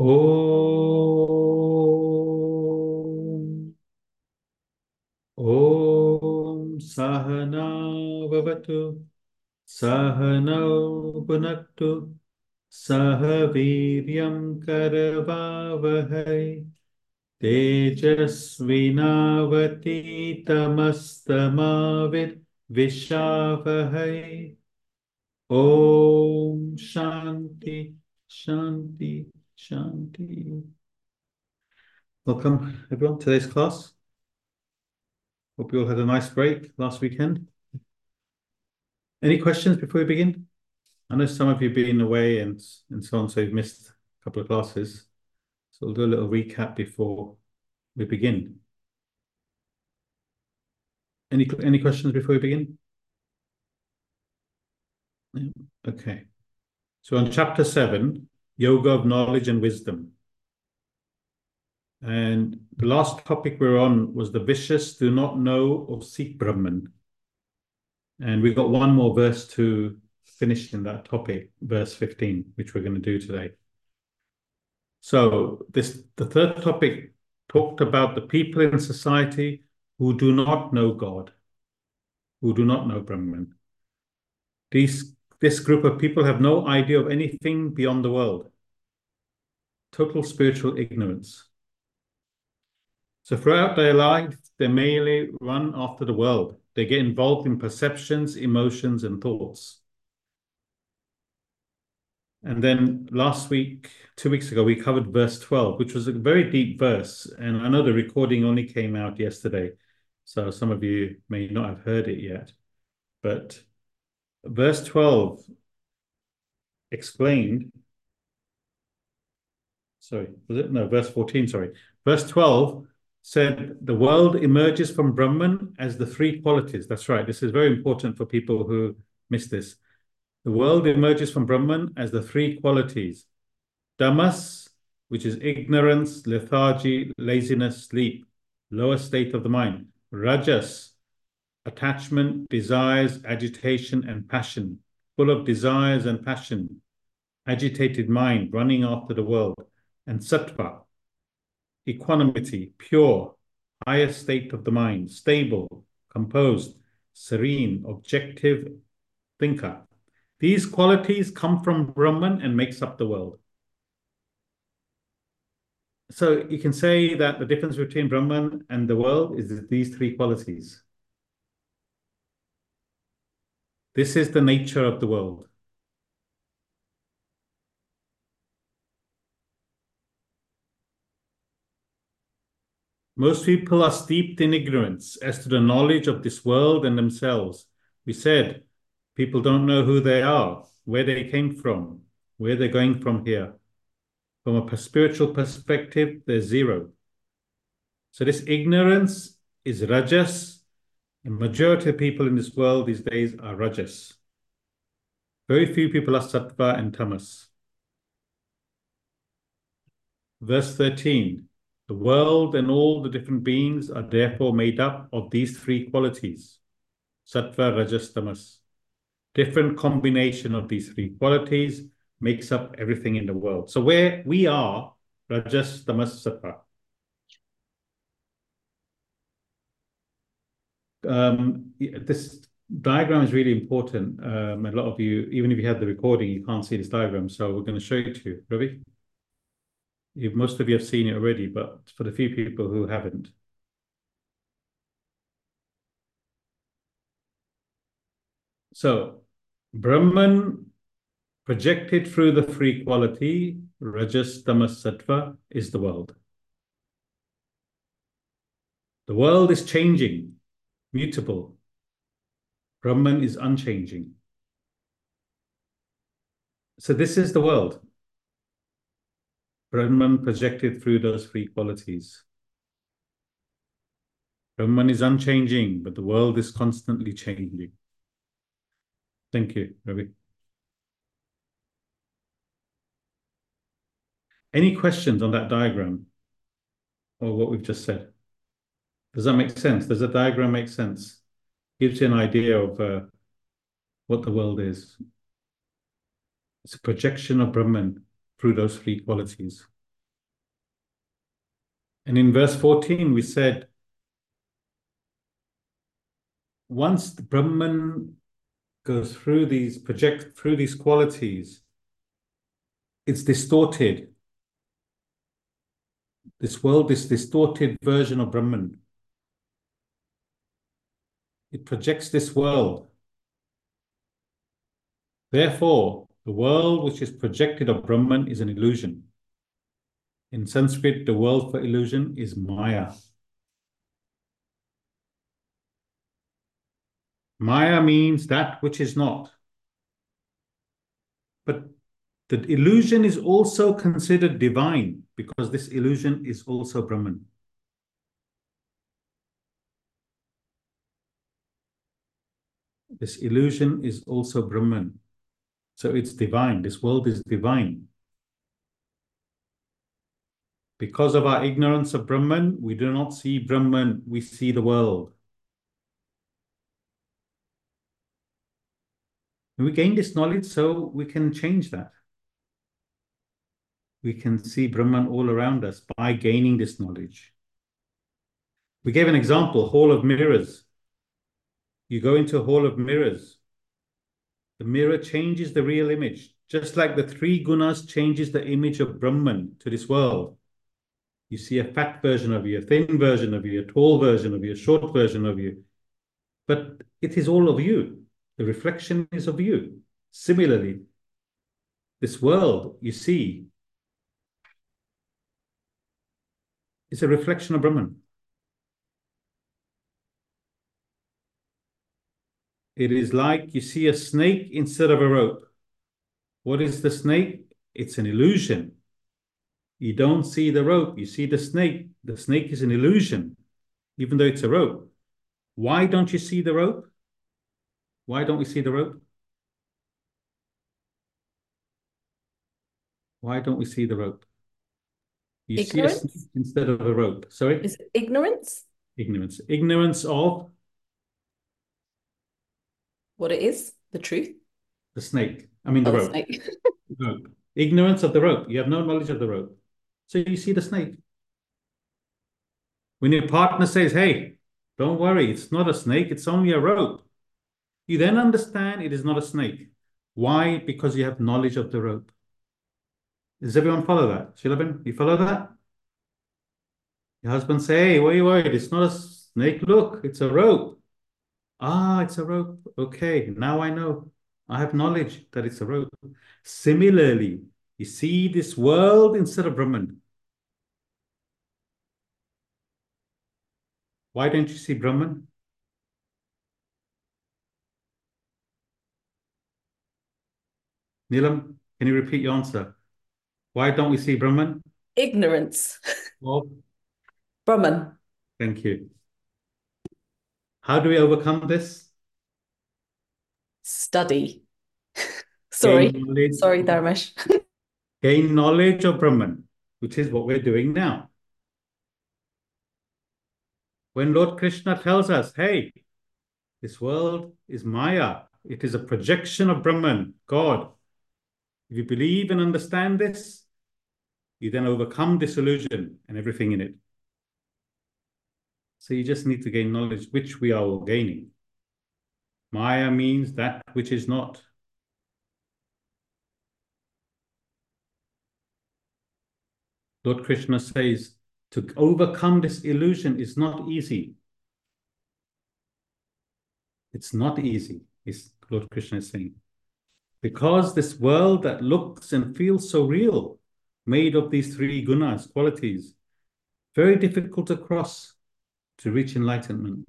Om Om Sahana Vavatu Sahanau Bhunaktu Sahaviryam Karavavahai Tejasvinavati Tamastamavir Vishavahai. Om Shanti Shanti Shanti. Welcome everyone to today's class. Hope you all had a nice break last weekend. Any questions before we begin? I know some of you have been away and so on, so you've missed a couple of classes. So we'll do a little recap before we begin. Any questions before we begin? Yeah. Okay. So on chapter 7, Yoga of Knowledge and Wisdom. And the last topic we're on was the vicious do not know or seek Brahman. And we've got one more verse to finish in that topic, verse 15, which we're going to do today. So the third topic talked about the people in society who do not know God, who do not know Brahman. This group of people have no idea of anything beyond the world. Total spiritual ignorance. So throughout their life, they merely run after the world. They get involved in perceptions, emotions, and thoughts. And then last week, 2 weeks ago, we covered verse 12, which was a very deep verse. And I know the recording only came out yesterday, so some of you may not have heard it yet. But verse 12 explained, sorry, was it? No, verse 14, sorry. Verse 12 said the world emerges from Brahman as the three qualities. That's right. This is very important for people who miss this. The world emerges from Brahman as the three qualities. Tamas, which is ignorance, lethargy, laziness, sleep, lower state of the mind. Rajas, attachment, desires, agitation, and passion, full of desires and passion, agitated mind, running after the world. And Sattva, equanimity, pure, higher state of the mind, stable, composed, serene, objective thinker. These qualities come from Brahman and makes up the world. So you can say that the difference between Brahman and the world is these three qualities. This is the nature of the world. Most people are steeped in ignorance as to the knowledge of this world and themselves. We said people don't know who they are, where they came from, where they're going from here. From a spiritual perspective, they're zero. So this ignorance is rajas. The majority of people in this world these days are rajas. Very few people are sattva and tamas. Verse 13, the world and all the different beings are therefore made up of these three qualities, sattva, rajas, tamas. Different combination of these three qualities makes up everything in the world. So where we are, rajas, tamas, sattva. This diagram is really important. A lot of you, even if you had the recording, you can't see this diagram. So we're going to show it to you. Ravi? Most of you have seen it already, but for the few people who haven't. So Brahman projected through the three quality, Rajas, Tamas, Sattva, is the world. The world is changing, mutable. Brahman is unchanging. So this is the world. Brahman projected through those three qualities. Brahman is unchanging, but the world is constantly changing. Thank you, Ravi. Any questions on that diagram or what we've just said? Does that make sense? Does the diagram make sense? Gives you an idea of what the world is. It's a projection of Brahman through those three qualities. And in verse 14, we said, once the Brahman goes through these, project through these qualities, it's distorted. This world is distorted version of Brahman. It projects this world. Therefore, the world which is projected of Brahman is an illusion. In Sanskrit, the word for illusion is Maya. Maya means that which is not. But the illusion is also considered divine because this illusion is also Brahman. This illusion is also Brahman. So it's divine. This world is divine. Because of our ignorance of Brahman, we do not see Brahman, we see the world. And we gain this knowledge so we can change that. We can see Brahman all around us by gaining this knowledge. We gave an example, hall of mirrors. You go into a hall of mirrors. The mirror changes the real image, just like the three gunas changes the image of Brahman to this world. You see a fat version of you, a thin version of you, a tall version of you, a short version of you. But it is all of you. The reflection is of you. Similarly, this world you see is a reflection of Brahman. It is like you see a snake instead of a rope. What is the snake? It's an illusion. You don't see the rope, you see the snake. The snake is an illusion, even though it's a rope. Why don't you see the rope? Why don't we see the rope? Why don't we see the rope? You see a snake Ignorance? instead of a rope. Sorry? Is it ignorance? Ignorance. Ignorance of What it is? The truth? the snake. I mean the Oh, the rope. snake. Rope. Ignorance of the rope. You have no knowledge of the rope. So you see the snake. When your partner says, hey, don't worry, it's not a snake, it's only a rope. You then understand it is not a snake. Why? Because you have knowledge of the rope. Does everyone follow that? Shilabin, you follow that? Your husband say, hey, why are you worried? It's not a snake. Look, it's a rope. Ah, it's a rope. Okay, now I know. I have knowledge that it's a rope. Similarly, you see this world instead of Brahman. Why don't you see Brahman? Neelam, can you repeat your answer? Why don't we see Brahman? Ignorance. Well, Brahman. thank you. How do we overcome this? Study. Gain Sorry. knowledge, Sorry, Dharmesh. gain knowledge of Brahman, which is what we're doing now. When Lord Krishna tells us, hey, this world is Maya, it is a projection of Brahman, God. If you believe and understand this, you then overcome disillusion and everything in it. So you just need to gain knowledge, which we are all gaining. Maya means that which is not. Lord Krishna says, to overcome this illusion is not easy. It's not easy, is Lord Krishna is saying. Because this world that looks and feels so real, made of these three gunas, qualities, very difficult to cross to reach enlightenment.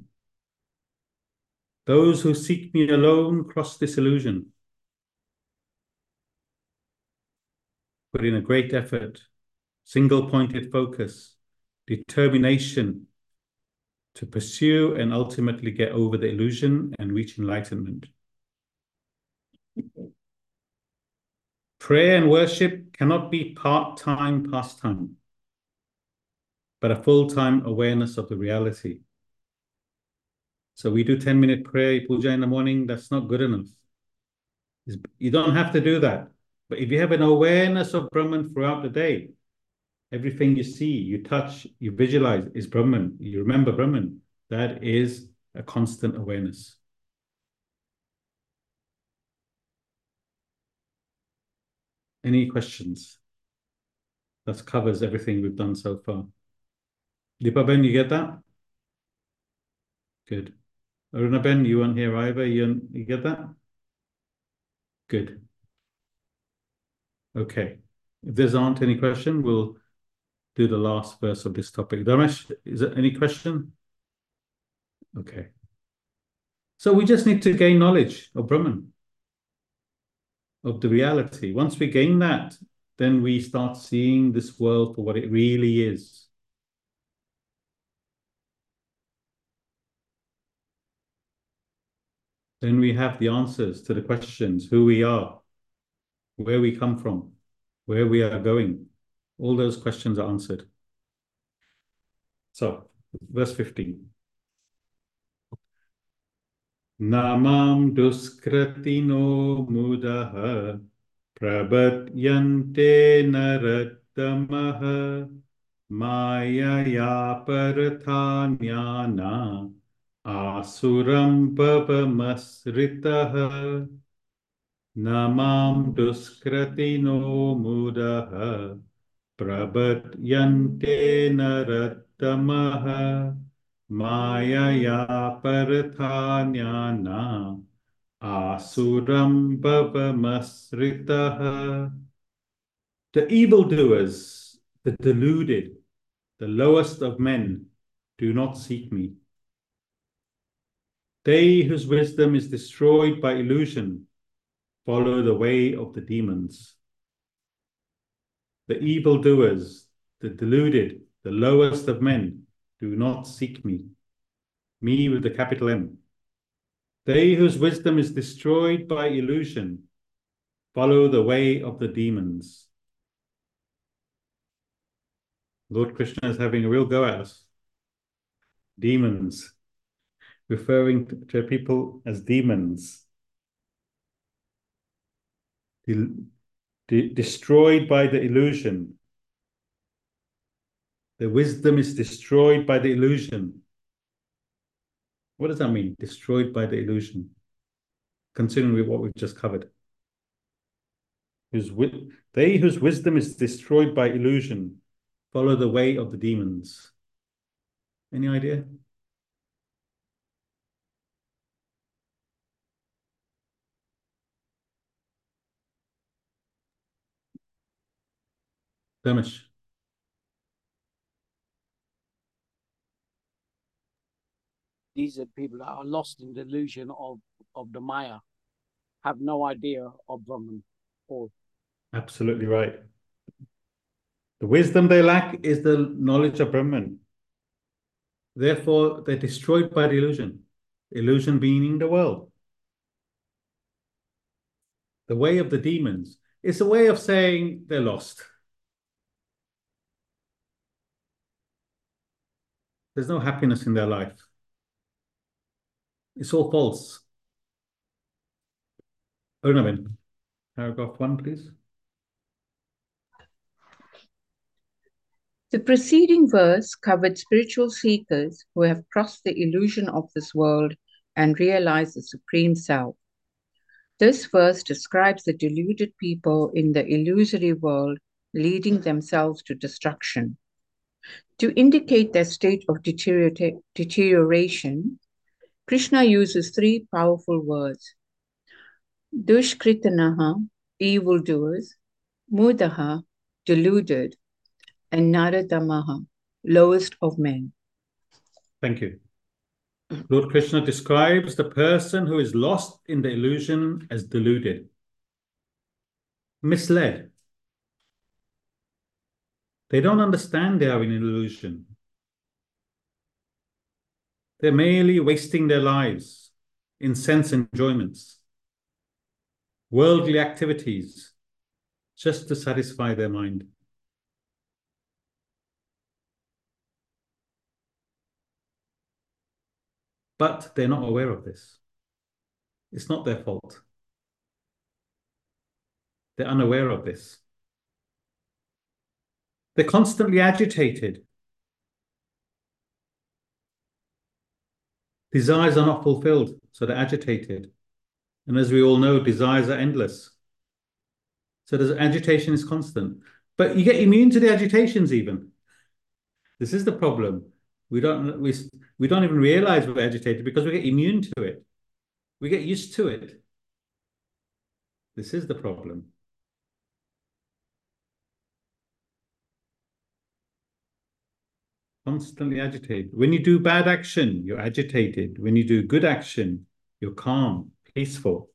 Those who seek me alone cross this illusion. Put in a great effort, single-pointed focus, determination to pursue and ultimately get over the illusion and reach enlightenment. Prayer and worship cannot be part-time pastime, but a full-time awareness of the reality. So we do 10-minute prayer, puja in the morning, that's not good enough. You don't have to do that. But if you have an awareness of Brahman throughout the day, Everything you see, you touch, you visualize is Brahman. You remember Brahman. That is a constant awareness. Any questions? That covers everything we've done so far. Deepaben, you get that? Good. Arunaben, you weren't here either. You get that? Good. Okay. If there aren't any question, we'll do the last verse of this topic. Damesh, is there any question? Okay. So we just need to gain knowledge of Brahman, of the reality. Once we gain that, then we start seeing this world for what it really is. Then we have the answers to the questions, who we are, where we come from, where we are going. All those questions are answered. So, verse 15. Namam duskratino mudaha prabhatyante narattamaha mayaya parathanyana asuram bhavamasritaha namam duskratino mudaha prabhatyante narattamaha mayaya parathanyana asuram bhavamasritaha. The evildoers, the deluded, the lowest of men, do not seek me. They whose wisdom is destroyed by illusion follow the way of the demons. The evildoers, the deluded, the lowest of men, do not seek me. Me with the capital M. They whose wisdom is destroyed by illusion follow the way of the demons. Lord Krishna is having a real go at us. Demons, referring to people as demons. Destroyed by the illusion. The wisdom is destroyed by the illusion. What does that mean? Destroyed by the illusion. Considering what we've just covered. They whose wisdom is destroyed by illusion follow the way of the demons. Any idea? Damish. These are people that are lost in the illusion of the Maya, have no idea of Brahman. Or Absolutely right. The wisdom they lack is the knowledge of Brahman. Therefore, they're destroyed by the illusion. Illusion meaning the world. The way of the demons. It's a way of saying they're lost. There's no happiness in their life. It's all false. Arunabin, paragraph 1, please. The preceding verse covered spiritual seekers who have crossed the illusion of this world and realized the Supreme Self. This verse describes the deluded people in the illusory world leading themselves to destruction. To indicate their state of deterioration, Krishna uses three powerful words: Dushkritanaha, evildoers; Mudaha, deluded; and Naradamaha, lowest of men. Thank you. Lord Krishna describes the person who is lost in the illusion as deluded, misled. They don't understand they are in an illusion. They're merely wasting their lives in sense enjoyments, worldly activities, just to satisfy their mind. But they're not aware of this. It's not their fault. They're unaware of this. They're constantly agitated. Desires are not fulfilled, so they're agitated. And as we all know, desires are endless. So there's agitation is constant. But you get immune to the agitations even. This is the problem. We don't even realize we're agitated because we get immune to it. We get used to it. This is the problem. Constantly agitated. When you do bad action, you're agitated. When you do good action, you're calm, peaceful.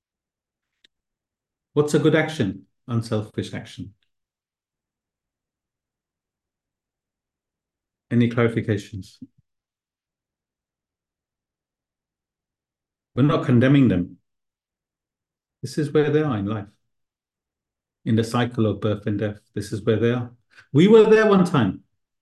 What's a good action? Unselfish action. Any clarifications? We're not condemning them. This is where they are in life. In the cycle of birth and death, this is where they are. We were there one time.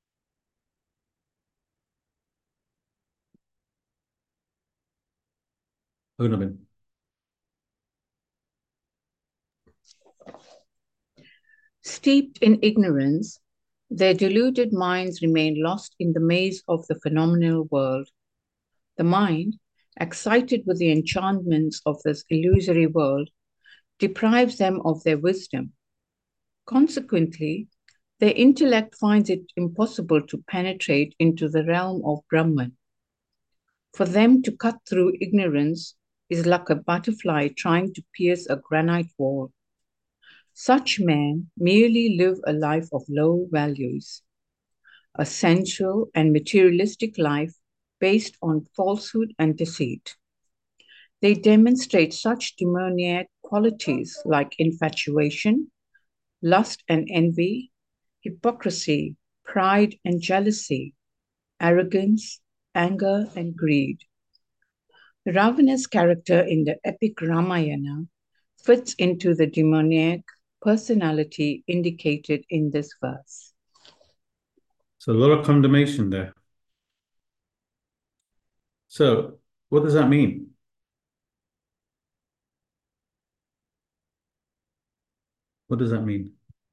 Steeped in ignorance, their deluded minds remain lost in the maze of the phenomenal world. The mind, excited with the enchantments of this illusory world, deprives them of their wisdom. Consequently, their intellect finds it impossible to penetrate into the realm of Brahman. For them to cut through ignorance is like a butterfly trying to pierce a granite wall. Such men merely live a life of low values, a sensual and materialistic life based on falsehood and deceit. They demonstrate such demoniac qualities like infatuation, lust and envy, hypocrisy, pride and jealousy, arrogance, anger and greed. Ravana's character in the epic Ramayana fits into the demoniac personality indicated in this verse. So a lot of condemnation there. So what does that mean? What does that mean?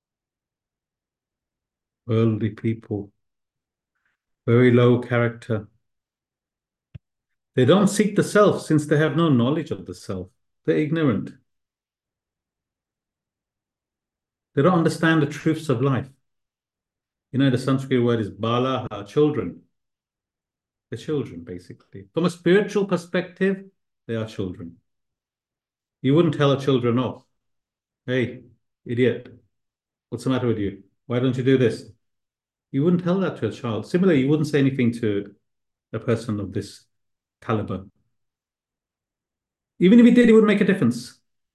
Worldly people, very low character. They don't seek the self since they have no knowledge of the self. They're ignorant. They don't understand the truths of life. You know, the Sanskrit word is bala, children. They're children, basically. From a spiritual perspective, they are children. You wouldn't tell a children off. Hey, idiot, what's the matter with you? Why don't you do this? You wouldn't tell that to a child. Similarly, you wouldn't say anything to a person of this caliber. Even if he did, it would make a difference.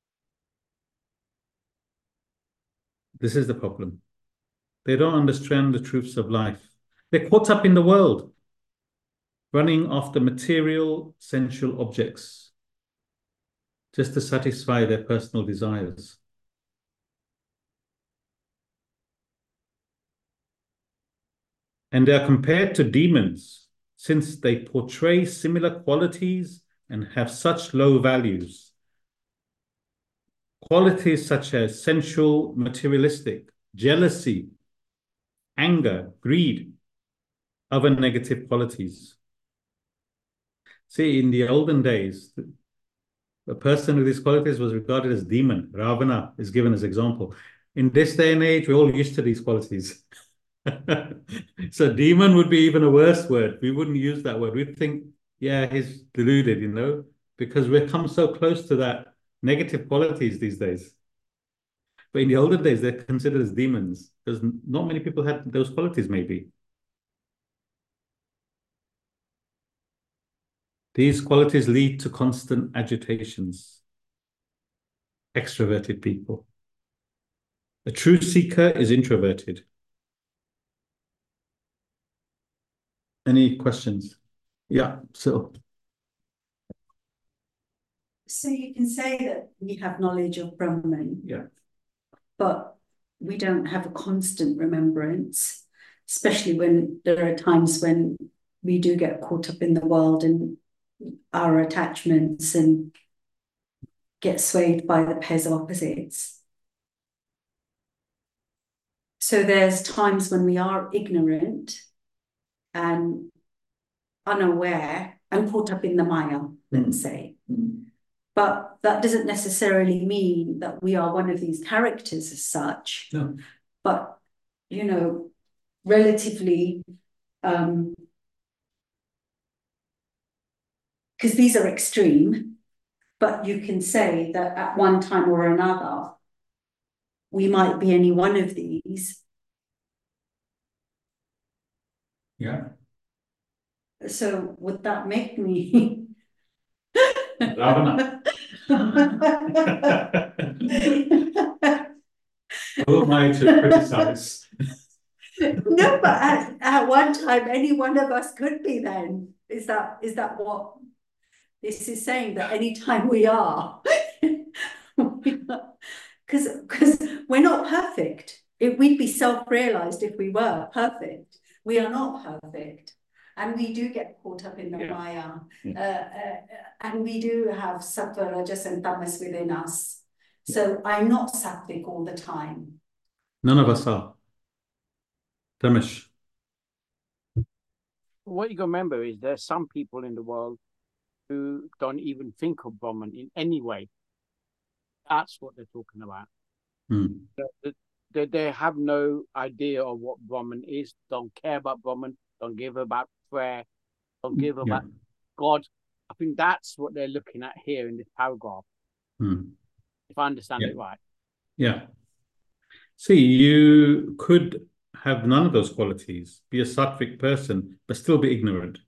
This is the problem. They don't understand the truths of life. They're caught up in the world, running after material, sensual objects, just to satisfy their personal desires. And they are compared to demons, since they portray similar qualities and have such low values. Qualities such as sensual, materialistic, jealousy, anger, greed, other negative qualities. See, in the olden days, a person with these qualities was regarded as demon. Ravana is given as example. In this day and age, we're all used to these qualities. So demon would be even a worse word. We wouldn't use that word. We'd think, yeah, he's deluded, you know, because we've come so close to that negative qualities these days. But in the olden days, they're considered as demons because not many people had those qualities, maybe. These qualities lead to constant agitations. Extroverted people. A true seeker is introverted. Any questions? Yeah, so. So you can say that we have knowledge of Brahman, Yeah. but we don't have a constant remembrance, especially when there are times when we do get caught up in the world and our attachments and get swayed by the pairs of opposites. So there's times when we are ignorant and unaware and caught up in the Maya, let's say. But that doesn't necessarily mean that we are one of these characters as such. No. But, you know, relatively, because these are extreme, but you can say that at one time or another, we might be any one of these. Yeah. So would that make me Ravana. Who am I to criticize? No, but at one time, any one of us could be then. Is that what this is saying? That any time we are, because we're not perfect. We'd be self-realized if we were perfect. We are not perfect. And we do get caught up in the Maya. And we do have sattva, rajas, and tamas within us. So I'm not sattvic all the time. None of us are. Dharmesh. What you got to remember is there's some people in the world who don't even think of Brahman in any way. That's what they're talking about. They have no idea of what Brahman is, don't care about Brahman, don't give about prayer, don't give about God. I think that's what they're looking at here in this paragraph. If I understand it right. Yeah. See, you could have none of those qualities, be a sattvic person, but still be ignorant.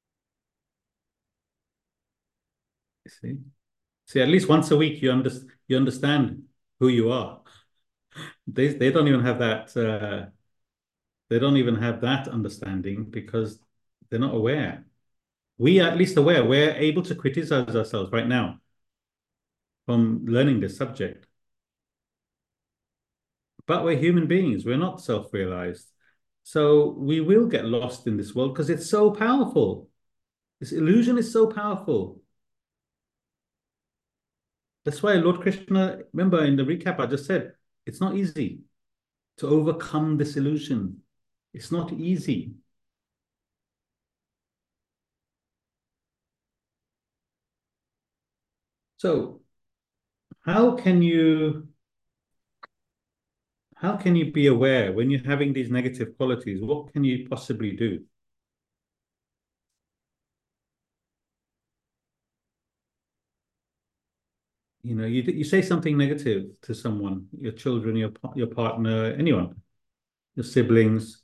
You see, at least once a week you understand who you are. They don't even have that. They don't even have that understanding because they're not aware. We are at least aware. We're able to criticize ourselves right now from learning this subject. But we're human beings. We're not self-realized. So we will get lost in this world because it's so powerful. This illusion is so powerful. That's why Lord Krishna, remember in the recap I just said, it's not easy to overcome this illusion. It's not easy. So how can you be aware when you're having these negative qualities? What can you possibly do? You know, you say something negative to someone, your children, your partner, anyone, your siblings.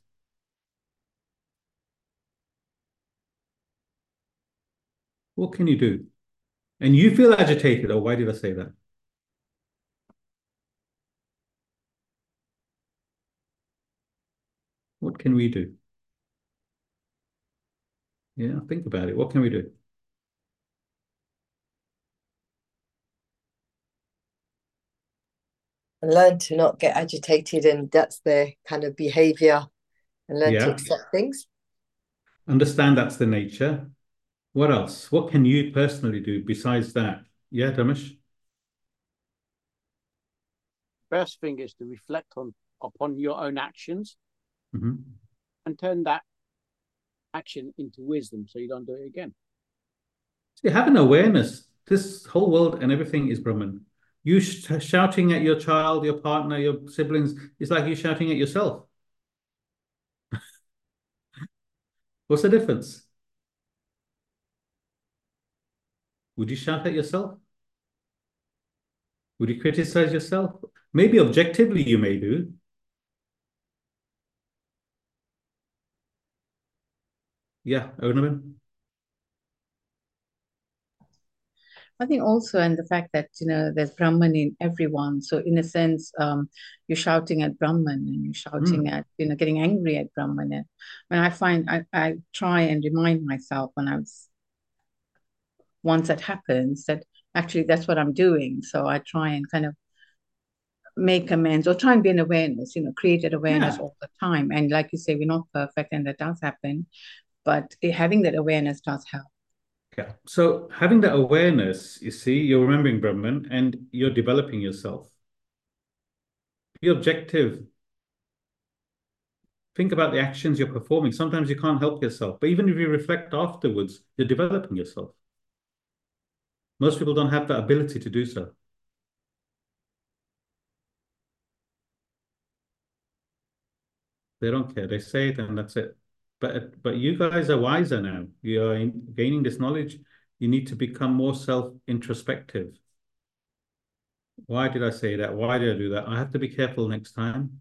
What can you do? And you feel agitated. Oh, why did I say that? What can we do? Yeah, think about it. What can we do? And learn to not get agitated, and that's their kind of behavior, and learn to Yeah. accept things. Understand that's the nature. What else? What can you personally do besides that? Yeah, Dharmesh? First thing is to reflect upon your own actions Mm-hmm. and turn that action into wisdom so you don't do it again. See, have an awareness. This whole world and everything is Brahman. You shouting at your child, your partner, your siblings, it's like you shouting at yourself. What's the difference? Would you shout at yourself? Would you criticize yourself? Maybe objectively you may do. Yeah, Arunabhan? I think also, and the fact that, you know, there's Brahman in everyone. So in a sense, you're shouting at Brahman and you're shouting at, you know, getting angry at Brahman. And when I find, I try and remind myself once that happens, that actually that's what I'm doing. So I try and kind of make amends or try and be an awareness, you know, create that awareness all the time. And like you say, we're not perfect and that does happen, but having that awareness does help. Yeah. So having that awareness, you see, you're remembering Brahman and you're developing yourself. Be objective. think about the actions you're performing. Sometimes you can't help yourself, but even if you reflect afterwards, you're developing yourself. Most people don't have that ability to do so. They don't care. They say it and that's it. But you guys are wiser now. You are gaining this knowledge. You need to become more self-introspective. Why did I say that? Why did I do that? I have to be careful next time.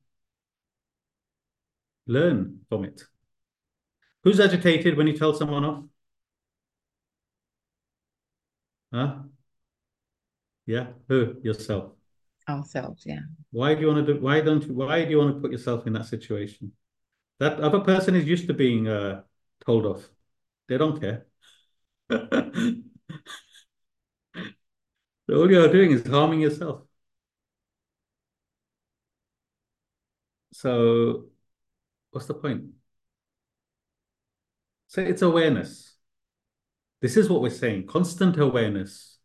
Learn from it. Who's agitated when you tell someone off? Huh? Yeah, who? Yourself. Ourselves, yeah. Why do you want to do? Why do you want to put yourself in that situation? That other person is used to being told off. They don't care. All you're doing is harming yourself. So, what's the point? So it's awareness. This is what we're saying: constant awareness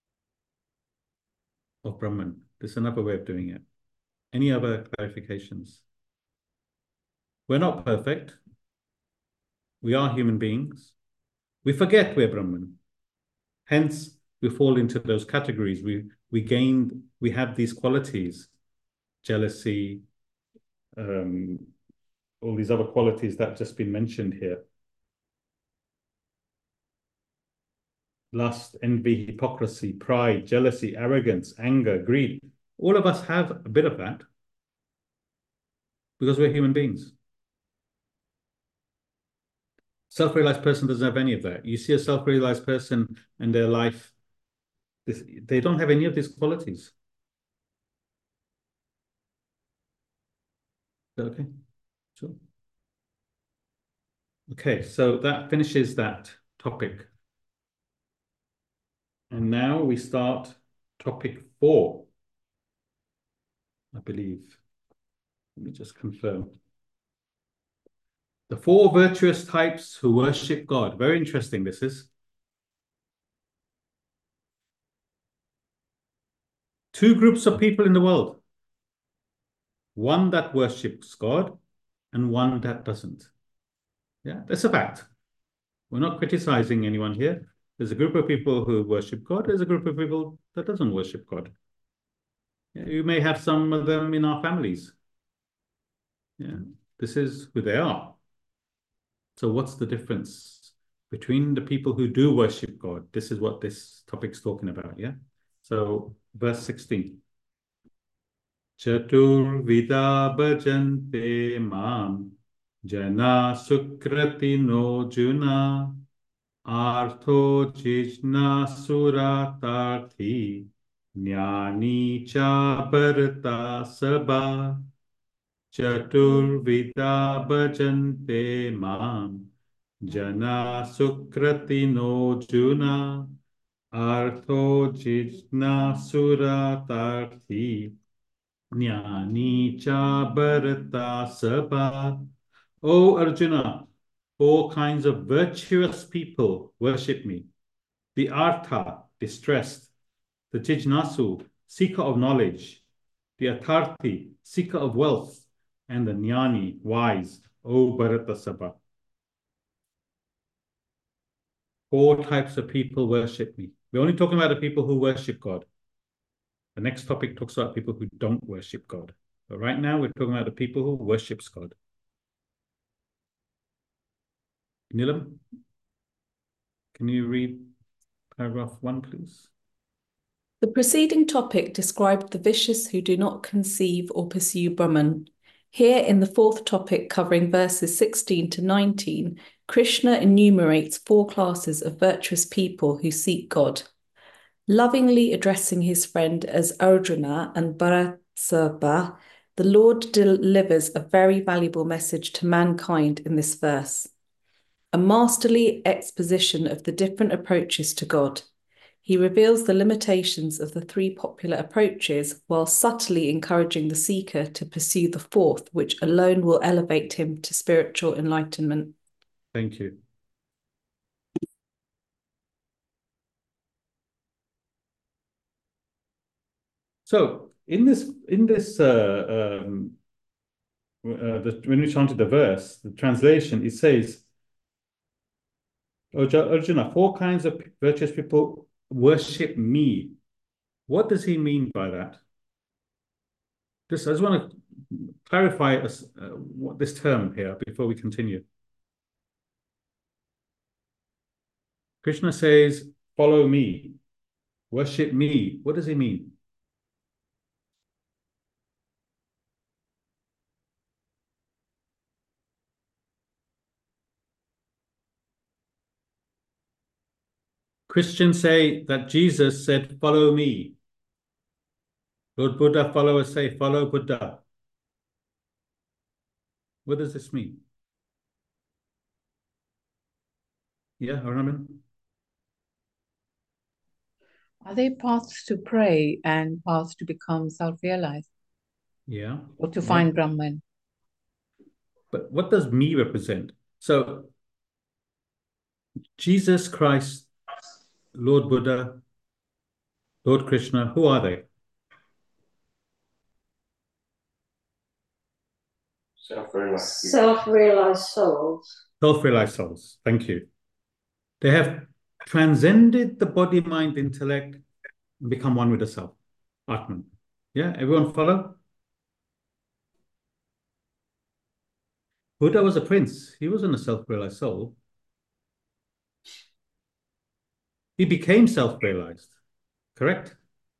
of Brahman. There's another way of doing it. Any other clarifications? We're not perfect. We are human beings. We forget we're Brahman. Hence, we fall into those categories. We have these qualities, jealousy, all these other qualities that have just been mentioned here. Lust, envy, hypocrisy, pride, jealousy, arrogance, anger, greed. All of us have a bit of that because we're human beings. Self-realized person doesn't have any of that. You see a self-realized person and their life, they don't have any of these qualities. Okay, sure. Okay, so that finishes that topic. And now we start topic 4, I believe. Let me just confirm. The 4 virtuous types who worship God. Very interesting, this is. 2 groups of people in the world. One that worships God and one that doesn't. Yeah, that's a fact. We're not criticizing anyone here. There's a group of people who worship God. There's a group of people that doesn't worship God. Yeah, you may have some of them in our families. Yeah, this is who they are. So what's the difference between the people who do worship God? This is what this topic's talking about, yeah? So verse 16. Chaturvida bhajante mam jana sukrati no juna artho jijna suratarthi jnani cha bharata sabha Chaturvida bhajante mam jana sukrati no juna artho jijna suratarthi jnani cha bharata sabha. O Arjuna, 4 kinds of virtuous people worship me. The artha, distressed. The jijnasu, seeker of knowledge. The atarthi, seeker of wealth. And the jnani, wise. O Bharata Sabha. 4 types of people worship me. We're only talking about the people who worship God. The next topic talks about people who don't worship God. But right now, we're talking about the people who worships God. Nilam, can you read paragraph 1, please? The preceding topic described the vicious who do not conceive or pursue Brahman. Here in the 4th topic, covering verses 16 to 19, Krishna enumerates 4 classes of virtuous people who seek God. Lovingly addressing his friend as Arjuna and Bharat, the Lord delivers a very valuable message to mankind in this verse. A masterly exposition of the different approaches to God. He reveals the limitations of the 3 popular approaches while subtly encouraging the seeker to pursue the 4th, which alone will elevate him to spiritual enlightenment. Thank you. So in this when we chanted the verse, the translation, it says, Arjuna, 4 kinds of virtuous people worship me. What does he mean by that? I just want to clarify what this term here before we continue. Krishna says, follow me, worship me. What does he mean? Christians say that Jesus said, follow me. Lord Buddha followers say, follow Buddha. What does this mean? Yeah, Arnaman? Are they paths to pray and paths to become self-realized? Yeah. Or to find Brahman? But what does me represent? So, Jesus Christ, Lord Buddha, Lord Krishna, who are they? Self-realized souls. Self-realized souls. Thank you. They have transcended the body, mind, intellect, and become one with the self. Atman. Yeah, everyone follow? Buddha was a prince. He wasn't a self-realized soul. He became self-realized. Correct?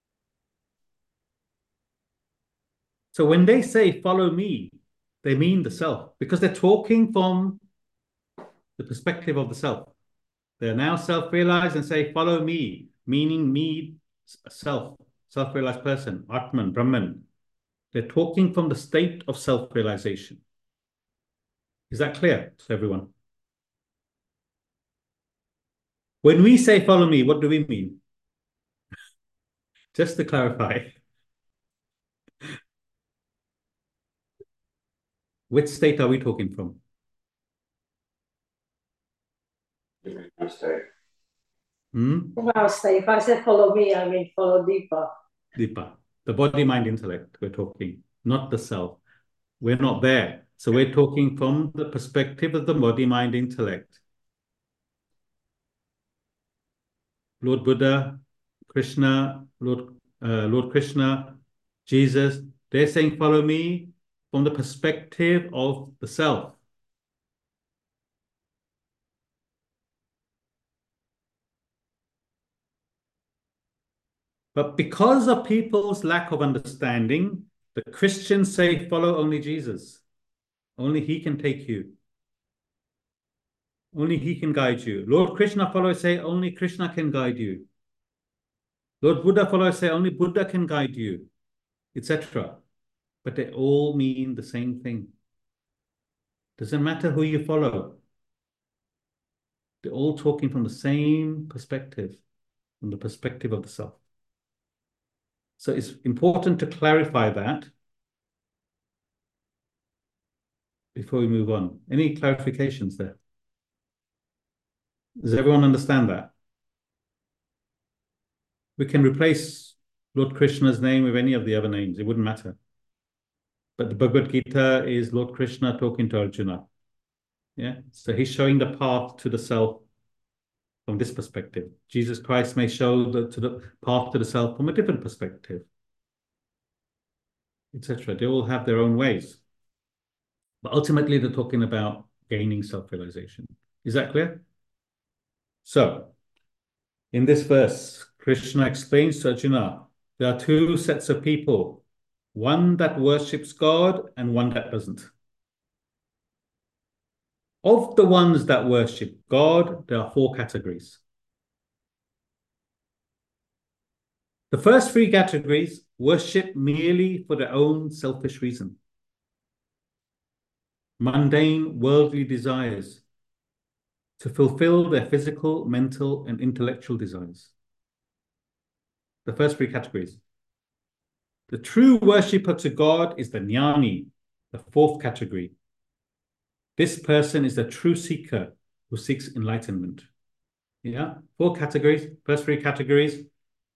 So when they say, follow me, they mean the self, because they're talking from the perspective of the self. They're now self-realized and say, follow me, meaning me, self, self-realized person, Atman, Brahman. They're talking from the state of self-realization. Is that clear to everyone? When we say, follow me, what do we mean? Just to clarify. Which state are we talking from? State. From our state. If I said follow me, I mean follow Deepa. Deepa. The body, mind, intellect, we're talking, not the self. We're not there. So we're talking from the perspective of the body, mind, intellect. Lord Buddha, Krishna, Lord Krishna, Jesus, they're saying, follow me from the perspective of the self. But because of people's lack of understanding, the Christians say, follow only Jesus. Only he can take you. Only he can guide you. Lord Krishna followers say, only Krishna can guide you. Lord Buddha followers say, only Buddha can guide you, etc. But they all mean the same thing. Doesn't matter who you follow. They're all talking from the same perspective, from the perspective of the self. So it's important to clarify that before we move on. Any clarifications there? Does everyone understand that? We can replace Lord Krishna's name with any of the other names. It wouldn't matter. But the Bhagavad Gita is Lord Krishna talking to Arjuna. Yeah. So he's showing the path to the self from this perspective. Jesus Christ may show the path to the self from a different perspective, etc. They all have their own ways. But ultimately, they're talking about gaining self-realization. Is that clear? So, in this verse, Krishna explains to Arjuna, there are 2 sets of people, one that worships God and one that doesn't. Of the ones that worship God, there are 4 categories. The first 3 categories worship merely for their own selfish reason. Mundane, worldly desires to fulfill their physical, mental, and intellectual desires. The first 3 categories. The true worshipper to God is the jnani, the 4th category. This person is the true seeker who seeks enlightenment. Yeah, 4 categories, first 3 categories,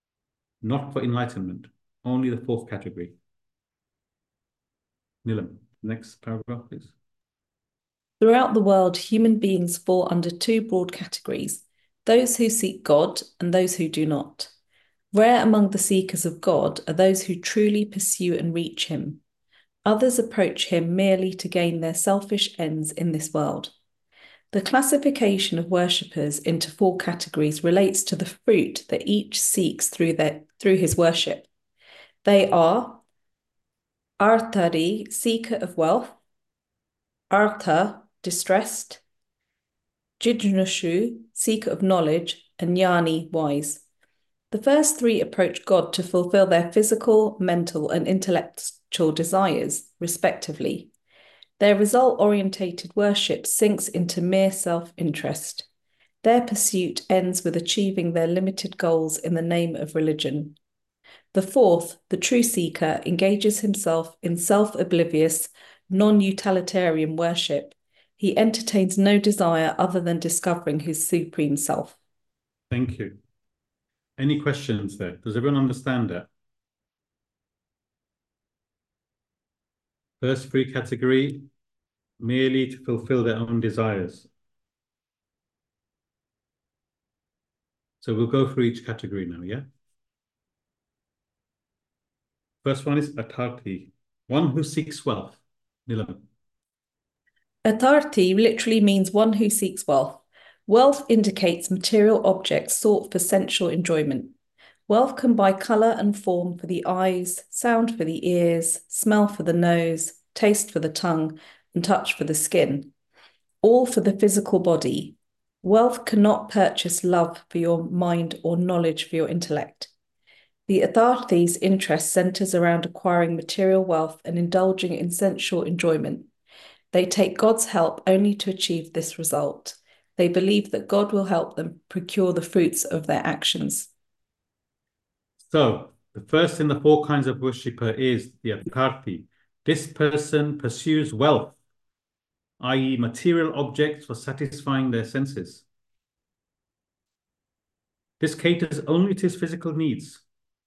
not for enlightenment, only the 4th category. Nilam. Next paragraph, please. Throughout the world, human beings fall under two broad categories, those who seek God and those who do not. Rare among the seekers of God are those who truly pursue and reach him. Others approach him merely to gain their selfish ends in this world. The classification of worshippers into four categories relates to the fruit that each seeks through his worship. They are Arthari, seeker of wealth; Artha, distressed; Jijnushu, seeker of knowledge; and Jnani, wise. The first three approach God to fulfill their physical, mental, and intellectual desires, respectively. Their result-orientated worship sinks into mere self-interest. Their pursuit ends with achieving their limited goals in the name of religion. The fourth, the true seeker, engages himself in self-oblivious, non-utilitarian worship. He entertains no desire other than discovering his supreme self. Thank you. Any questions there? Does everyone understand that? First free category, merely to fulfill their own desires. So we'll go through each category now, yeah? First one is Atharthi, one who seeks wealth. Nilam. Atharthi literally means one who seeks wealth. Wealth indicates material objects sought for sensual enjoyment. Wealth can buy colour and form for the eyes, sound for the ears, smell for the nose, taste for the tongue, and touch for the skin, all for the physical body. Wealth cannot purchase love for your mind or knowledge for your intellect. The Atharthi's interest centres around acquiring material wealth and indulging in sensual enjoyment. They take God's help only to achieve this result. They believe that God will help them procure the fruits of their actions. So, the first in the four kinds of worshipper is the Atharthi. This person pursues wealth, i.e. material objects for satisfying their senses. This caters only to his physical needs.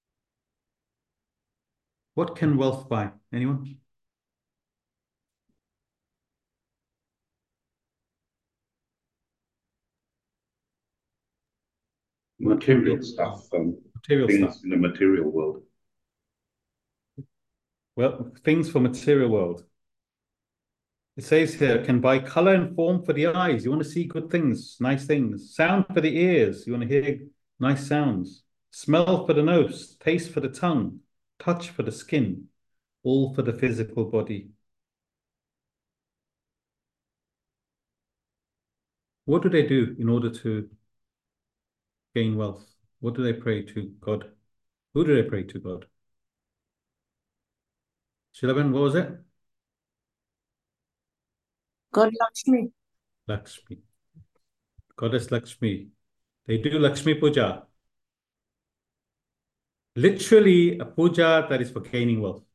What can wealth buy? Anyone? Material stuff. Material things stuff. in the material world. Well, things for material world. It says here, can buy color and form for the eyes. You want to see good things, nice things. Sound for the ears. You want to hear nice sounds. Smell for the nose. Taste for the tongue. Touch for the skin. All for the physical body. What do they do in order to gain wealth? What do they pray to God? Who do they pray to God? Shilaban, what was it? God Lakshmi. Lakshmi. Goddess Lakshmi. They do Lakshmi Puja. Literally a puja that is for gaining wealth.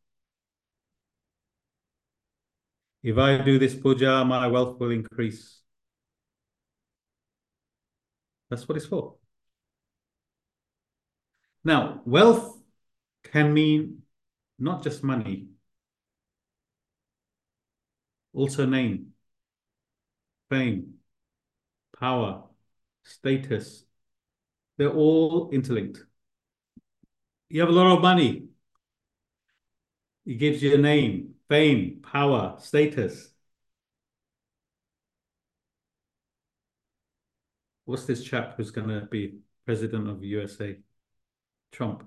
If I do this puja, my wealth will increase. That's what it's for. Now, wealth can mean not just money, also name, fame, power, status. They're all interlinked. You have a lot of money. It gives you a name, fame, power, status. What's this chap who's going to be president of the USA? Trump.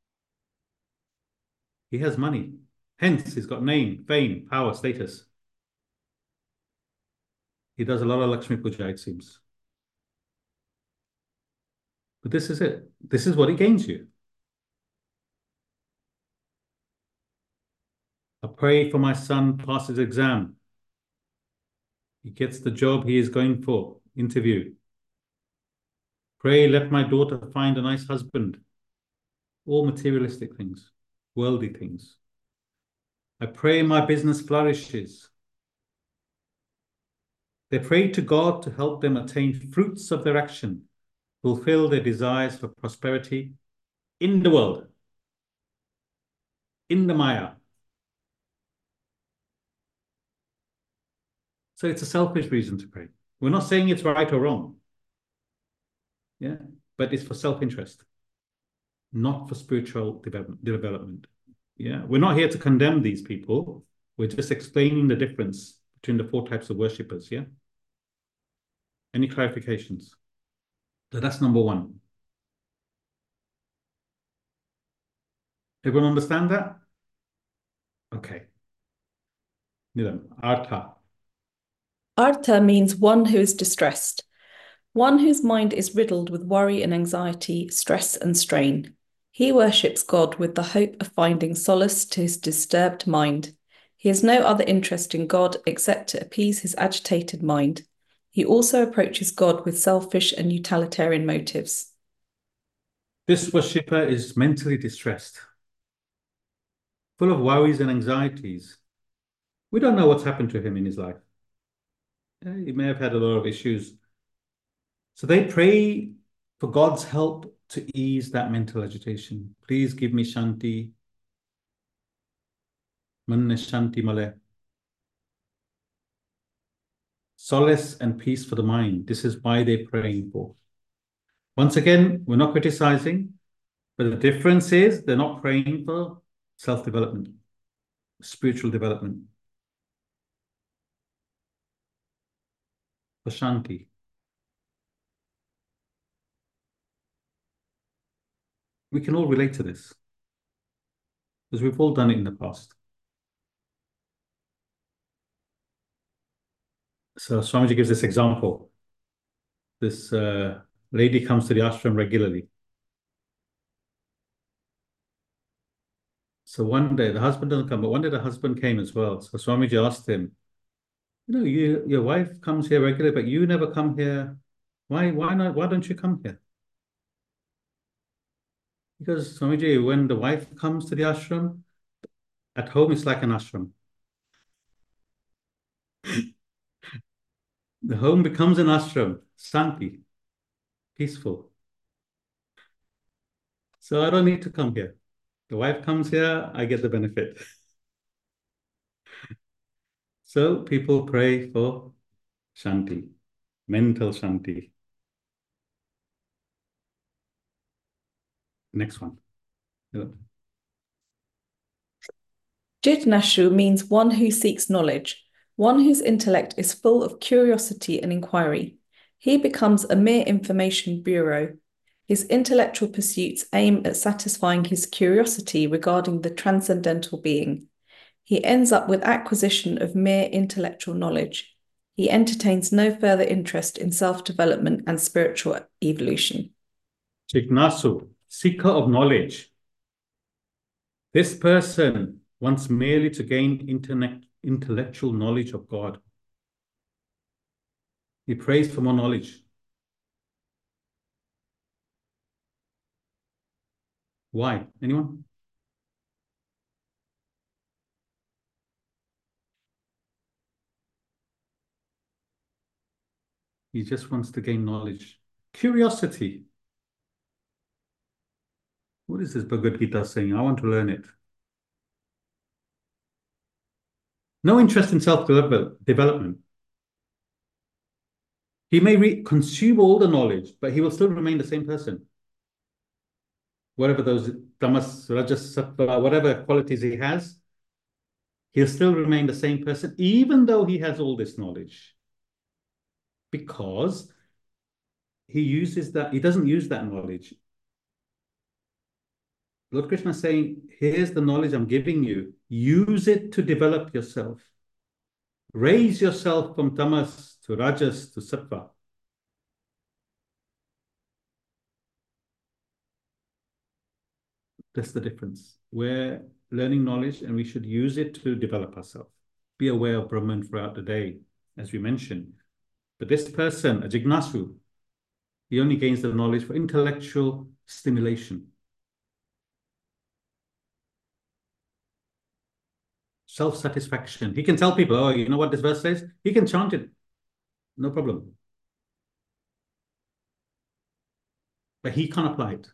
He has money. Hence, he's got name, fame, power, status. He does a lot of Lakshmi Puja, it seems. But this is it. This is what it gains you. I pray for my son pass his exam. He gets the job he is going for, interview. Pray let my daughter find a nice husband. All materialistic things, worldly things. I pray my business flourishes. They pray to God to help them attain fruits of their action, fulfill their desires for prosperity in the world, in the Maya. So it's a selfish reason to pray. We're not saying it's right or wrong. Yeah, but it's for self-interest, not for spiritual development. Yeah, we're not here to condemn these people. We're just explaining the difference between the four types of worshippers. Yeah. Any clarifications? So that's number one. Everyone understand that? Okay. Nilam, Artha. Artha means one who is distressed, one whose mind is riddled with worry and anxiety, stress and strain. He worships God with the hope of finding solace to his disturbed mind. He has no other interest in God except to appease his agitated mind. He also approaches God with selfish and utilitarian motives. This worshipper is mentally distressed, full of worries and anxieties. We don't know what's happened to him in his life. He may have had a lot of issues. So they pray for God's help to ease that mental agitation. Please give me shanti. Manne shanti male. Solace and peace for the mind. This is why they're praying for. Once again, we're not criticizing, but the difference is they're not praying for self-development, spiritual development, for shanti. We can all relate to this because we've all done it in the past. So Swamiji gives this example. This lady comes to the ashram regularly. So one day the husband doesn't come, but one day the husband came as well. So Swamiji asked him, your wife comes here regularly, but you never come here. Why not? Why don't you come here? Because Swamiji, when the wife comes to the ashram, at home it's like an ashram. The home becomes an ashram, santi, peaceful. So I don't need to come here. The wife comes here, I get the benefit. So people pray for shanti, mental shanti. Next one. Jidnashu means one who seeks knowledge, one whose intellect is full of curiosity and inquiry. He becomes a mere information bureau. His intellectual pursuits aim at satisfying his curiosity regarding the transcendental being. He ends up with acquisition of mere intellectual knowledge. He entertains no further interest in self-development and spiritual evolution. Jignasu, seeker of knowledge. This person wants merely to gain intellectual knowledge of God. He prays for more knowledge. Why? Anyone? He just wants to gain knowledge. Curiosity. What is this Bhagavad Gita saying? I want to learn it. No interest in self-development. He may consume all the knowledge, but he will still remain the same person. Whatever those tamas, rajas, sattva, whatever qualities he has, he'll still remain the same person, even though he has all this knowledge. Because he doesn't use that knowledge. Lord Krishna is saying, here's the knowledge I'm giving you. Use it to develop yourself. Raise yourself from tamas to rajas to sattva. That's the difference. We're learning knowledge and we should use it to develop ourselves. Be aware of Brahman throughout the day, as we mentioned. But this person, a Jignasu, he only gains the knowledge for intellectual stimulation. Self-satisfaction. He can tell people, oh, you know what this verse says? He can chant it. No problem. But he can't apply it.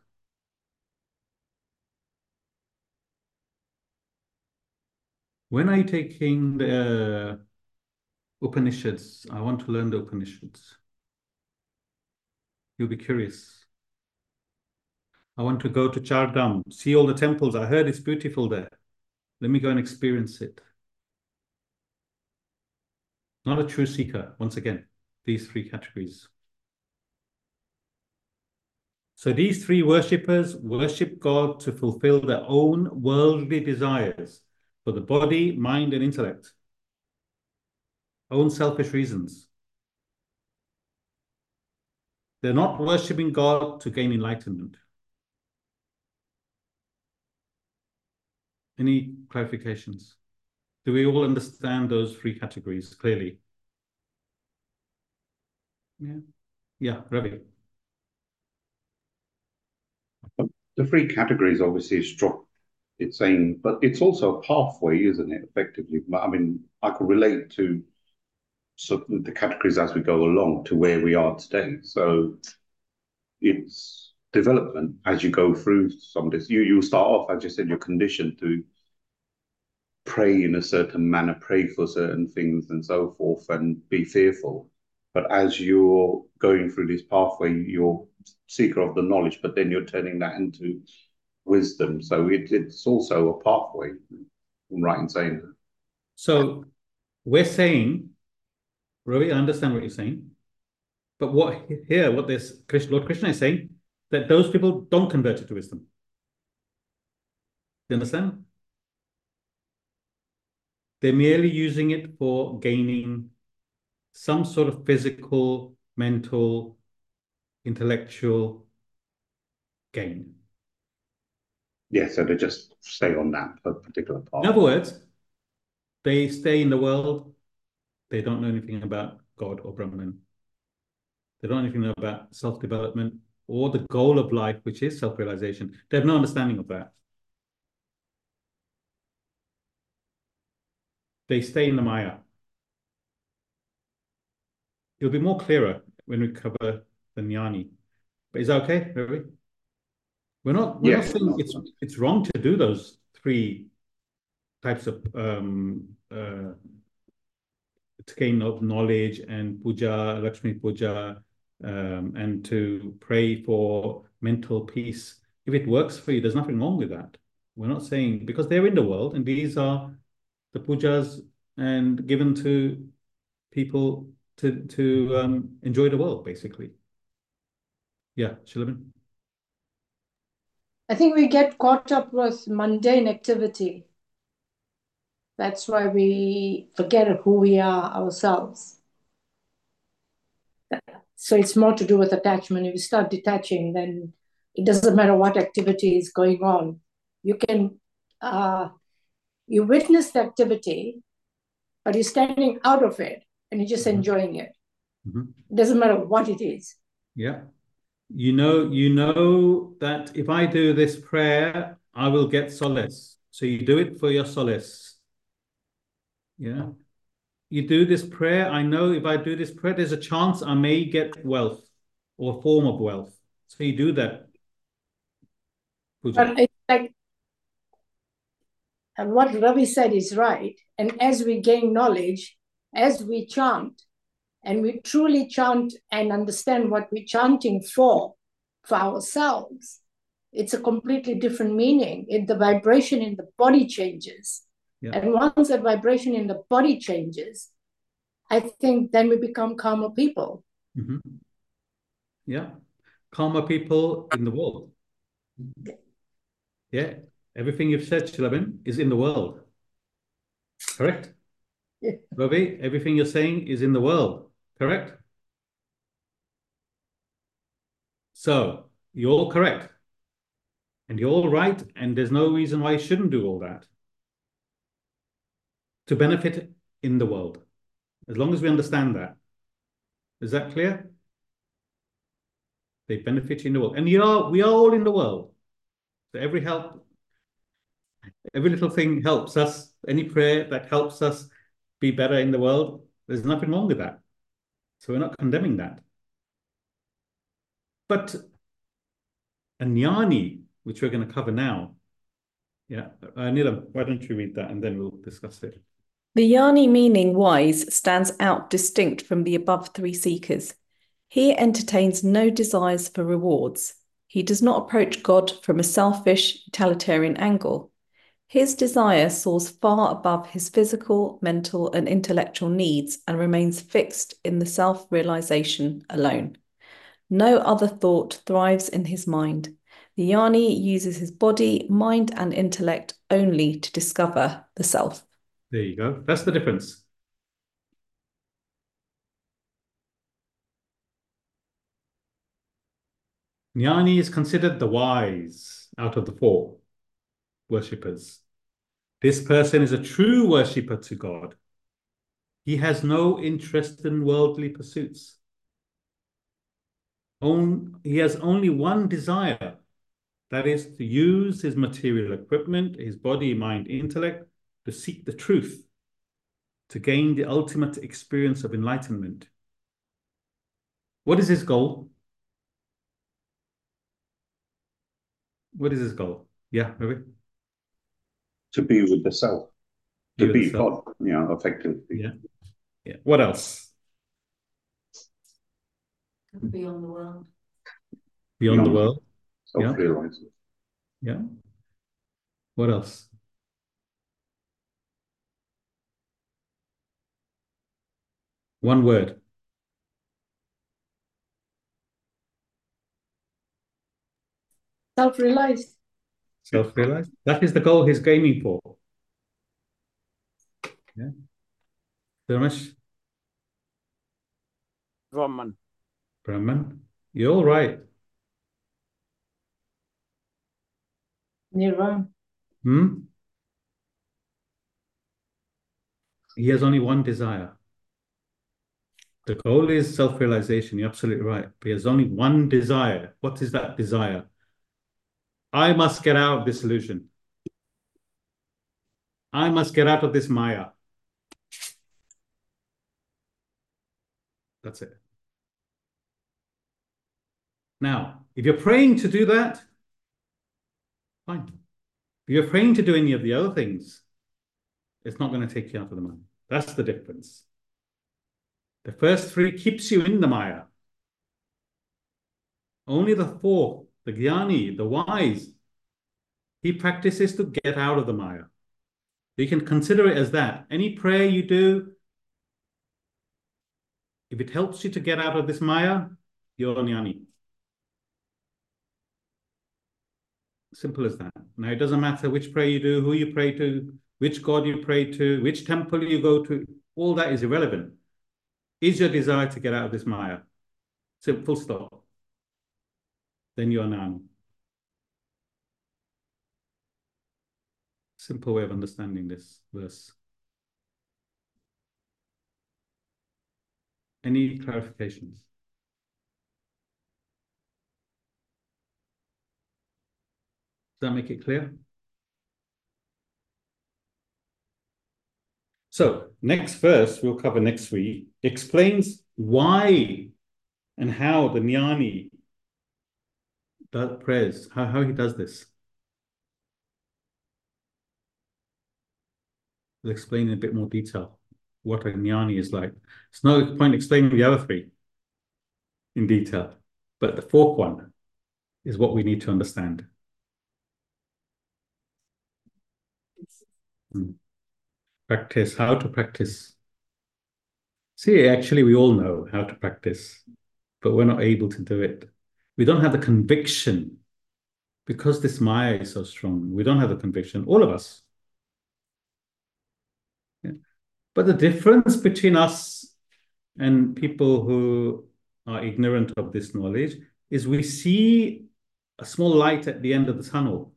When are you taking the Upanishads. I want to learn the Upanishads. You'll be curious. I want to go to Chardham, see all the temples. I heard it's beautiful there. Let me go and experience it. Not a true seeker, once again, these three categories. So these three worshippers worship God to fulfill their own worldly desires for the body, mind, and intellect. Own selfish reasons. They're not worshipping God to gain enlightenment. Any clarifications? Do we all understand those three categories clearly? Yeah. Yeah, Ravi. The three categories obviously is strong. It's saying, but it's also a pathway, isn't it? Effectively, I mean, I could relate to the categories as we go along to where we are today. So it's development as you go through some of this. You start off, as you said, you're conditioned to pray in a certain manner, pray for certain things and so forth, and be fearful. But as you're going through this pathway, you're seeker of the knowledge, but then you're turning that into wisdom. So it's also a pathway. I'm right in saying that. So we're saying, Ravi, I understand what you're saying. But what this Lord Krishna is saying, that those people don't convert it to wisdom. You understand? They're merely using it for gaining some sort of physical, mental, intellectual gain. Yeah, so they just stay on that particular path. In other words, they stay in the world, they don't know anything about God or Brahman. They don't know anything about self-development or the goal of life, which is self-realization. They have no understanding of that. They stay in the Maya. It'll be more clearer when we cover the Jnani. But is that okay, Ravi? We're not saying it's wrong to do those three types of to gain of knowledge and puja, Lakshmi puja, and to pray for mental peace. If it works for you, there's nothing wrong with that. We're not saying, because they're in the world and these are the pujas and given to people to enjoy the world, basically. Yeah, Shilabin? I think we get caught up with mundane activity. That's why we forget who we are ourselves. So it's more to do with attachment. If you start detaching, then it doesn't matter what activity is going on. You can, you witness the activity, but you're standing out of it and you're just enjoying it. It doesn't matter what it is. Yeah. You know that if I do this prayer, I will get solace. So you do it for your solace. Yeah. You do this prayer. I know if I do this prayer, there's a chance I may get wealth or a form of wealth. So you do that. Puja. But it's like, and what Ravi said is right. And as we gain knowledge, as we chant, and we truly chant and understand what we're chanting for ourselves, it's a completely different meaning. The vibration in the body changes. Yeah. And once that vibration in the body changes, I think then we become calmer people. Yeah. Calmer people in the world. Yeah. Everything you've said, Shilabin, is in the world. Correct? Yeah. Ravi, everything you're saying is in the world. Correct? So you're all correct. And you're all right. And there's no reason why you shouldn't do all that. To benefit in the world. As long as we understand that. Is that clear? They benefit in the world. And we are all in the world. So every little thing helps us. Any prayer that helps us be better in the world, there's nothing wrong with that. So we're not condemning that. But a jnani, which we're going to cover now. Yeah. Neelam, why don't you read that and then we'll discuss it. The Jnani meaning wise stands out distinct from the above three seekers. He entertains no desires for rewards. He does not approach God from a selfish, utilitarian angle. His desire soars far above his physical, mental, and intellectual needs and remains fixed in the self-realization alone. No other thought thrives in his mind. The Jnani uses his body, mind, and intellect only to discover the self. There you go. That's the difference. Jnani is considered the wise out of the four worshippers. This person is a true worshipper to God. He has no interest in worldly pursuits. He has only one desire, that is to use his material equipment, his body, mind, intellect, to seek the truth, to gain the ultimate experience of enlightenment. What is his goal? What is his goal? Yeah, maybe. To be with the self. To be God, effectively. Yeah. Yeah. What else? Beyond the world. Beyond the world. Self-realizing. Yeah. What else? One word. Self-realized. Self-realized. That is the goal he's aiming for. Yeah. Dharmesh? Brahman. Brahman. You're all right. Nirvana. He has only one desire. The goal is self-realization. You're absolutely right. But he has only one desire. What is that desire? I must get out of this illusion. I must get out of this Maya. That's it. Now, if you're praying to do that, fine. If you're praying to do any of the other things, it's not going to take you out of the Maya. That's the difference. The first three keeps you in the Maya. Only the fourth, the Jnani, the wise, he practices to get out of the Maya. You can consider it as that. Any prayer you do, if it helps you to get out of this Maya, you're a Jnani. Simple as that. Now, it doesn't matter which prayer you do, who you pray to, which God you pray to, which temple you go to. All that is irrelevant. Is your desire to get out of this Maya? So, full stop. Then you are Jnani. Simple way of understanding this verse. Any clarifications? Does that make it clear? So, next verse we'll cover next week explains why and how the Jnani prays, how he does this. We'll explain in a bit more detail what a Jnani is like. It's no point explaining the other three in detail, but the fourth one is what we need to understand. Practice, how to practice. See, actually, we all know how to practice, but we're not able to do it. We don't have the conviction because this Maya is so strong. We don't have the conviction, all of us. Yeah. But the difference between us and people who are ignorant of this knowledge is we see a small light at the end of the tunnel.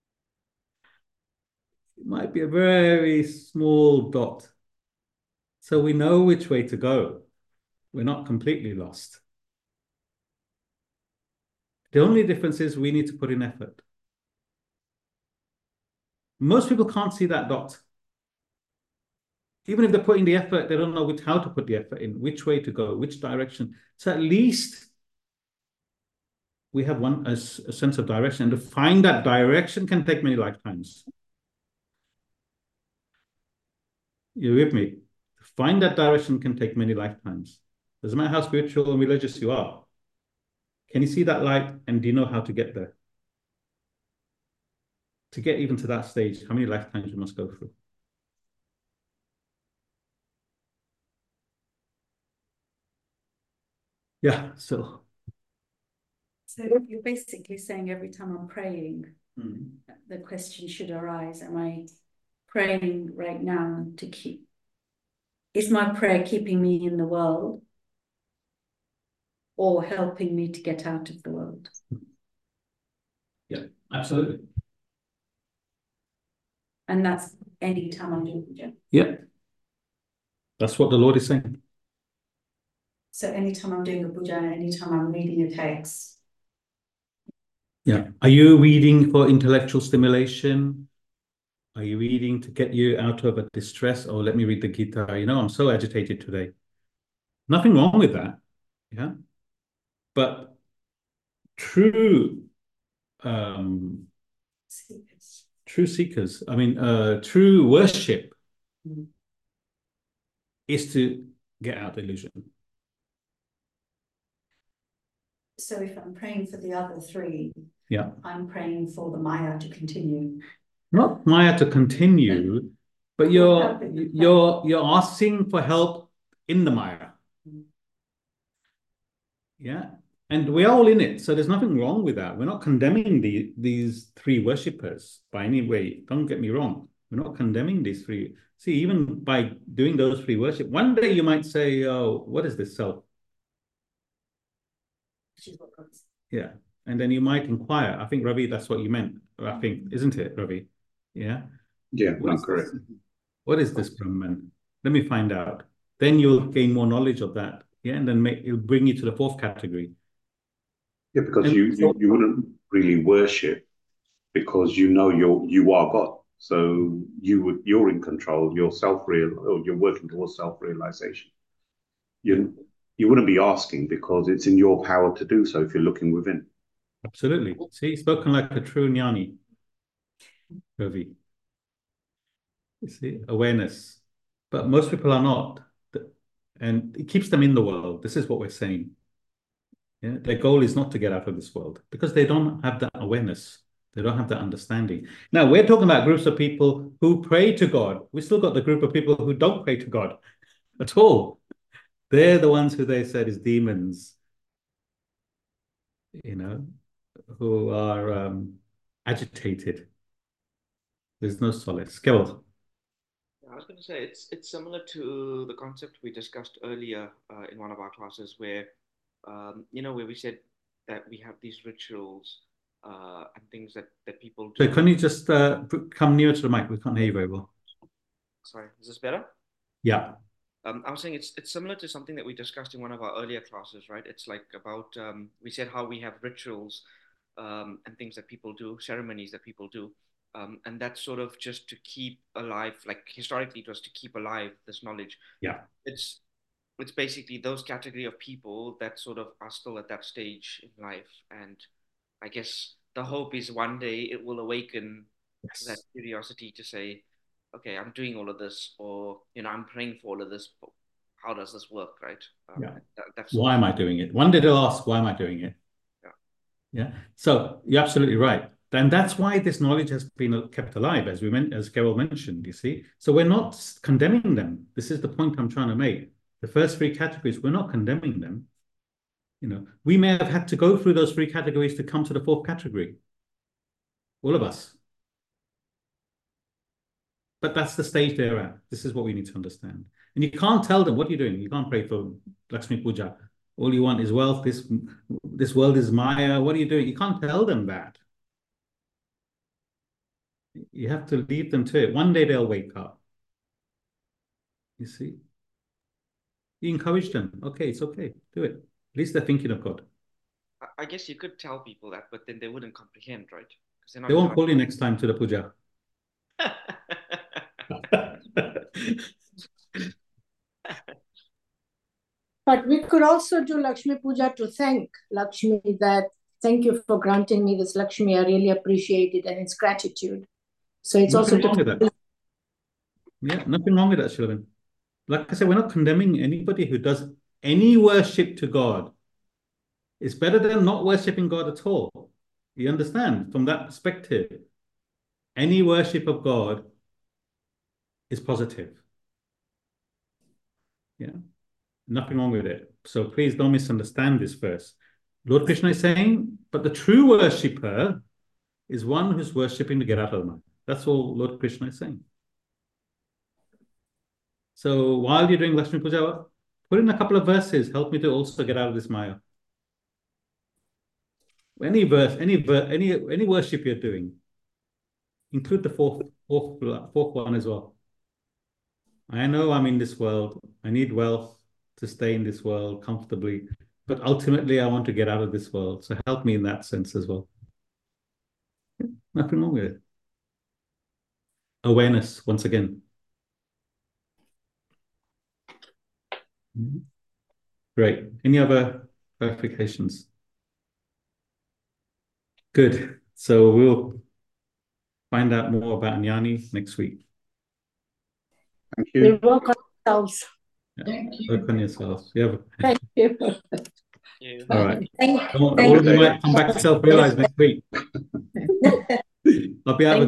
It might be a very small dot. So we know which way to go. We're not completely lost. The only difference is we need to put in effort. Most people can't see that dot. Even if they're putting the effort, they don't know how to put the effort in, which way to go, which direction. So at least we have a sense of direction. And to find that direction can take many lifetimes. You're with me? To find that direction can take many lifetimes. Doesn't matter how spiritual and religious you are. Can you see that light, and do you know how to get there? To get even to that stage, how many lifetimes you must go through? Yeah, so you're basically saying every time I'm praying, the question should arise, am I praying right now to keep, is my prayer keeping me in the world or helping me to get out of the world? Yeah, absolutely. And that's any time I'm doing puja. Yeah. That's what the Lord is saying. So anytime I'm doing a puja, anytime I'm reading a text. Yeah. Are you reading for intellectual stimulation? Are you reading to get you out of a distress? Oh, let me read the Gita. You know, I'm so agitated today. Nothing wrong with that. Yeah. But true seekers, I mean, true worship is to get out the illusion. So if I'm praying for the other three, yeah, I'm praying for the Maya to continue. Not Maya to continue, but you're asking for help in the Maya. Yeah. And we're all in it. So there's nothing wrong with that. We're not condemning these three worshippers by any way. Don't get me wrong. We're not condemning these three. See, even by doing those three worship, one day you might say, oh, what is this self? Yeah. And then you might inquire. I think, Ravi, that's what you meant. I think, isn't it, Ravi? Yeah. Yeah, that's correct. What is this Brahman? Let me find out. Then you'll gain more knowledge of that. Yeah. And then it'll bring you to the fourth category. Yeah, because you wouldn't really worship because you know you are God. So you're in control. You're you're working towards self-realization. You wouldn't be asking because it's in your power to do so if you're looking within. Absolutely. See, spoken like a true jnani, Ravi. You see, awareness. But most people are not. And it keeps them in the world. This is what we're saying. Yeah? Their goal is not to get out of this world because they don't have that awareness. They don't have that understanding. Now, we're talking about groups of people who pray to God. We still got the group of people who don't pray to God at all. They're the ones who they said is demons, you know, who are agitated. There's no solace. Keval. I was going to say it's similar to the concept we discussed earlier in one of our classes where, where we said that we have these rituals and things that people do. So can you just come nearer to the mic? We can't hear you very well. Sorry, is this better? Yeah. I was saying it's similar to something that we discussed in one of our earlier classes, right? It's like about, we said how we have rituals and things that people do, ceremonies that people do. And that's sort of just to keep alive, like historically it was to keep alive this knowledge. Yeah. It's basically those category of people that sort of are still at that stage in life. And I guess the hope is one day it will awaken that curiosity to say, okay, I'm doing all of this, or, I'm praying for all of this. But how does this work, right? Why am I doing it? One day they'll ask, why am I doing it? Yeah. So you're absolutely right. And that's why this knowledge has been kept alive, as Carol mentioned, you see. So we're not condemning them. This is the point I'm trying to make. The first three categories, we're not condemning them. We may have had to go through those three categories to come to the fourth category. All of us. But that's the stage they're at. This is what we need to understand. And you can't tell them, what are you doing? You can't pray for Lakshmi Puja. All you want is wealth. This world is Maya. What are you doing? You can't tell them that. You have to leave them to it. One day they'll wake up. You see? You encourage them. Okay, it's okay. Do it. At least they're thinking of God. I guess you could tell people that, but then they wouldn't comprehend, right? They won't call you next time to the puja. But we could also do Lakshmi Puja to thank Lakshmi that, thank you for granting me this Lakshmi. I really appreciate it, and it's gratitude. So it's also wrong with that. Yeah, nothing wrong with that, Shilvin. Like I said, we're not condemning anybody who does any worship to God. It's better than not worshipping God at all. You understand? From that perspective, any worship of God is positive. Yeah, nothing wrong with it. So please don't misunderstand this verse. Lord Krishna is saying, but the true worshipper is one who's worshipping to get out of the mind. That's all Lord Krishna is saying. So while you're doing Lakshmi Puja, put in a couple of verses. Help me to also get out of this Maya. Any verse, any worship you're doing, include the fourth one as well. I know I'm in this world. I need wealth to stay in this world comfortably, but ultimately I want to get out of this world. So help me in that sense as well. Nothing wrong with it. Awareness, once again. Great. Any other clarifications? Good. So we'll find out more about Jnani next week. Thank you. We work on ourselves. Yeah. Thank you. Work on yourselves. Yeah. Thank you. Yeah. All right. Thank All of you might come back to self-realize next week. I'll be out of